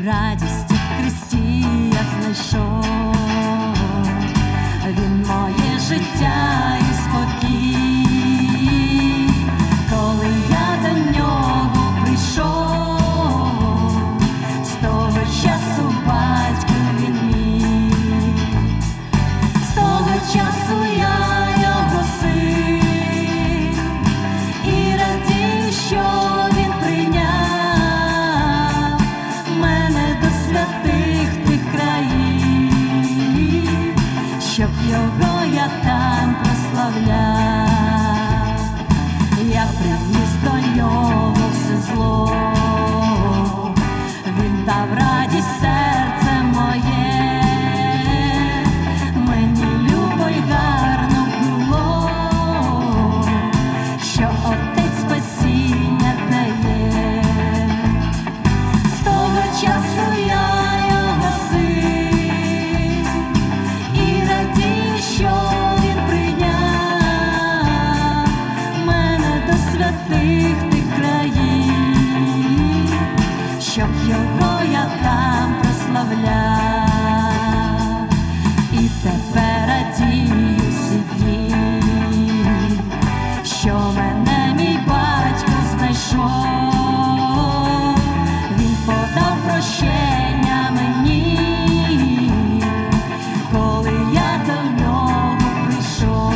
радість у Христі я знайшов. Він моє життя і спокій, коли я до нього прийшов, з того часу батько він мій, з того часу я його син, і радію, що він прийняв мене до святих тих країв, щоб його я там прославляв. Я приніс до нього все зло, він дав радість серце моє, мені любо й гарно було, що Отець спасіння дає. З того часу я його син, і радію, що він прийняв мене до святих тих країв, щоб його я там прославляв. І тепер радію всі дні, що мене мій батько знайшов. Він подав прощення мені, коли я до нього прийшов.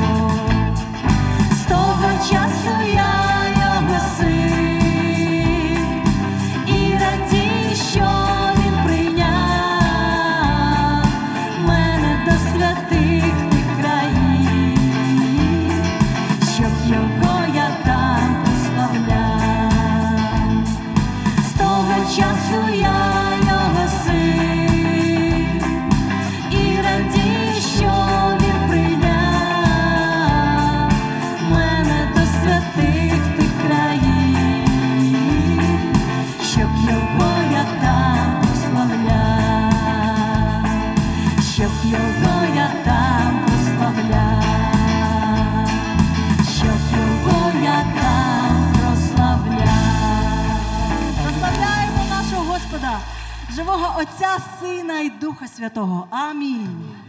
З того часу я його син, і радію, що він прийняв мене до святих тих країв, щоб його я там прославляв. З того часу я його син, і радію, що він прийняв мене до святих тих країв, щоб його я там прославляв, щоб його я там прославляв, щоб його я там прославляв. Прославляємо нашого Господа, живого Отця, Сина і Духа Святого. Амінь.